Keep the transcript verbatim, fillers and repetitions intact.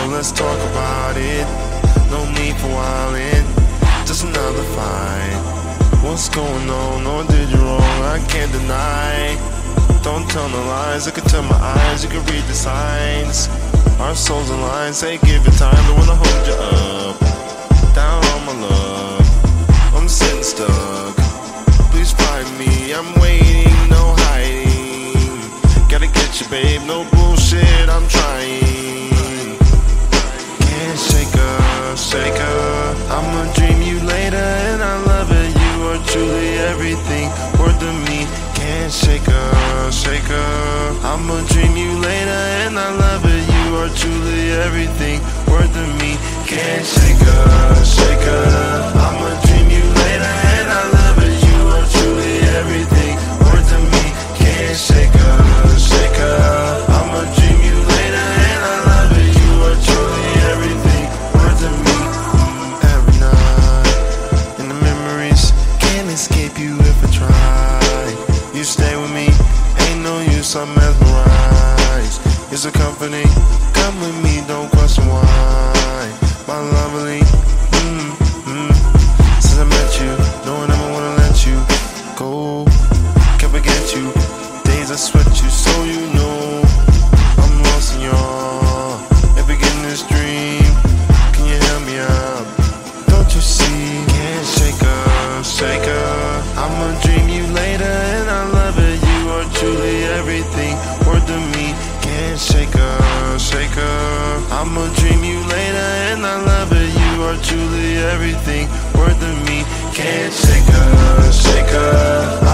let's talk about it. No need for wildin', just another fight. What's going on, or did you wrong? I can't deny. Don't tell no lies, I can tell my eyes, you can read the signs. Our souls align, say give it time, don't wanna hold you up. Down on my luck, I'm sitting stuck. Please find me, I'm waiting, no hiding. Gotta get you, babe, no bullshit, I'm trying. Can't shake her, shake her. I'ma dream you later, and I love it. You are truly everything worth of me. Can't shake her, shake her. I'ma dream you later, and I love it. You are truly everything worth of me. Can't shake her, shake her. I'ma dream you later, and I love it. You are truly everything worth of me. Can't shake her, shake her. I'ma dream you later, and I love it. You are truly everything worth of me. Every night in the memories, can't escape you if I try. You stay with me, ain't no use, I'm mesmerized. It's a company, come with me, don't question why. My lovely, mm, mm. Since I met you, no one ever wanna let you go. Can't forget you, days I sweat you, so you know I'm lost in your. If we get in this dream, can you help me out? Don't you see? Can't shake her, shake her. I'ma dream you later, and I love it. You are truly everything worth of me. Can't shake her, shake her. I'ma dream you later, and I love it. You are truly everything worth of me. Can't shake her, shake her.